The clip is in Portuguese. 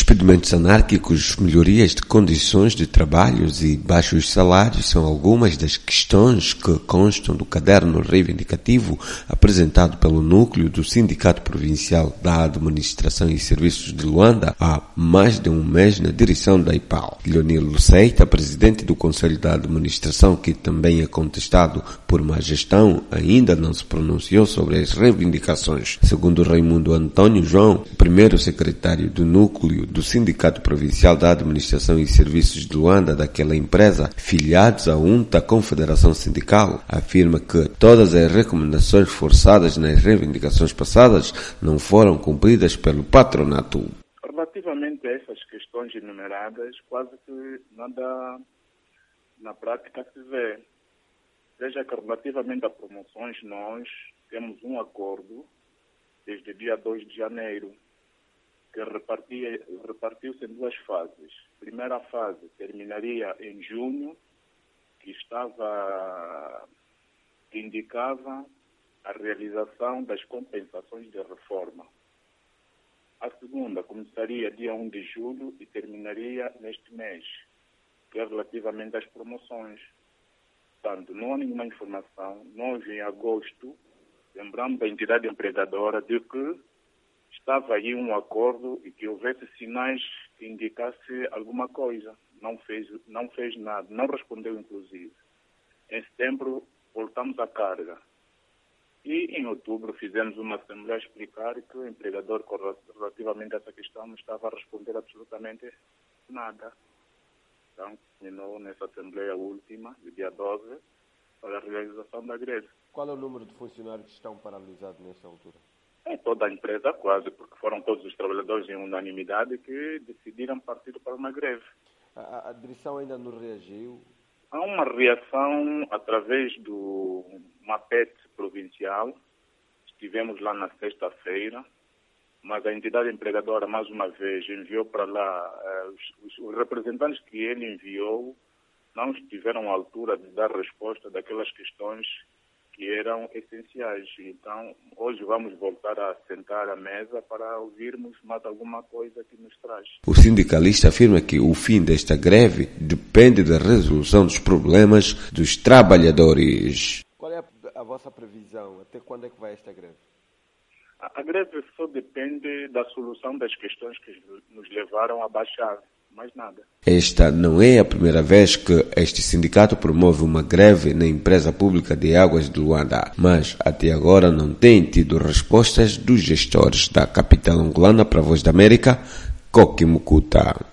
Despedimentos anárquicos, melhorias de condições de trabalhos e baixos salários são algumas das questões que constam do caderno reivindicativo apresentado pelo núcleo do Sindicato Provincial da Administração e Serviços de Luanda há mais de um mês na direção da IPAL. Leonil Luceita, presidente do Conselho da Administração, que também é contestado por má gestão, ainda não se pronunciou sobre as reivindicações. Segundo Raimundo Antônio João, o primeiro secretário do núcleo do Sindicato Provincial da Administração e Serviços de Luanda, daquela empresa, filiados à UNTA Confederação Sindical, afirma que todas as recomendações forçadas nas reivindicações passadas não foram cumpridas pelo patronato. Relativamente a essas questões enumeradas, quase que nada na prática se vê. Veja que relativamente a promoções nós temos um acordo desde o dia 2 de janeiro, que repartiu-se em duas fases. A primeira fase terminaria em junho, que indicava a realização das compensações de reforma. A segunda começaria dia 1 de julho e terminaria neste mês, que é relativamente às promoções. Portanto, não há nenhuma informação. Nós, em agosto, lembramos a entidade empregadora de que estava aí um acordo e que houvesse sinais que indicasse alguma coisa. Não fez nada, não respondeu inclusive. Em setembro voltamos à carga. E em outubro fizemos uma assembleia a explicar que o empregador, relativamente a essa questão, não estava a responder absolutamente nada. Então, terminou nessa assembleia última, do dia 12, para a realização da greve. Qual é o número de funcionários que estão paralisados nesta altura? É toda a empresa quase, porque foram todos os trabalhadores em unanimidade que decidiram partir para uma greve. A direção ainda não reagiu? Há uma reação através do MAPET provincial. Estivemos lá na sexta-feira, mas a entidade empregadora, mais uma vez, enviou para lá os representantes que ele enviou não estiveram à altura de dar resposta daquelas questões que eram essenciais. Então, hoje vamos voltar a sentar à mesa para ouvirmos mais alguma coisa que nos traz. O sindicalista afirma que o fim desta greve depende da resolução dos problemas dos trabalhadores. Qual é a vossa previsão? Até quando é que vai esta greve? A greve só depende da solução das questões que nos levaram a baixar. Mais nada. Esta não é a primeira vez que este sindicato promove uma greve na empresa pública de águas de Luanda, mas até agora não tem tido respostas dos gestores da capital angolana para a Voz da América, Coque Mucuta.